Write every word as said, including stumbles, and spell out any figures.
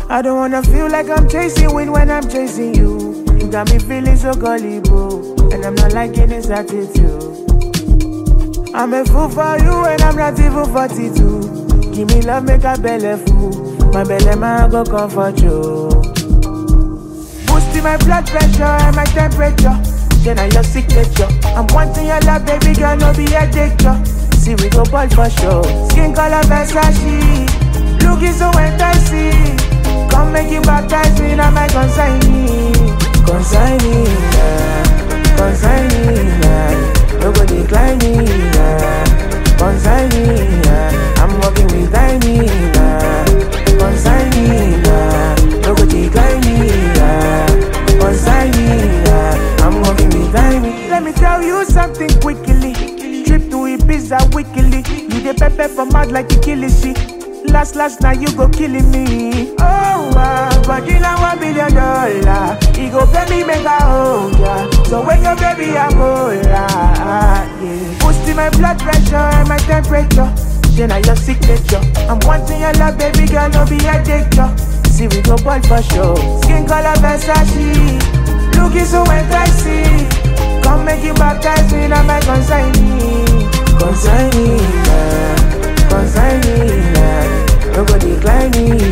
I don't wanna feel like I'm chasing wind when I'm chasing you. You got me feeling so gullible, and I'm not liking this attitude. I'm a fool for you and I'm not even forty-two. Give me love, make a belly full. My belly man go comfort you. Boosting my blood pressure and my temperature. Then I your signature. I'm wanting your love, baby girl, no be a danger. See we go ball for sure. Skin color Versace, looking so enticing. Come make you baptize me, now my consignee. Consignee, yeah. Consignee, yeah. No go decline me, yeah. Consignee, yeah. I'm working with Tiny, yeah. Consignee, yeah. No go decline me, yeah. Consignee, yeah. I'm working with Tiny. Let me tell you something quickly. Trip to Ibiza weekly. You the pepper for mad like you killing shit. Last, last night you go killing me. Oh, uh, but you know one billion dollar. He go pay me make a hold ya. So when your baby I go yeah. Boosting my blood pressure and my temperature. Then I your signature. I'm wanting your love, baby girl, no be a danger. See we go ball for sure. Skin color Versace, looking so enticing. Come make you baptize me, now my consignee. Consignee, yeah. Consignee, yeah. No go decline me.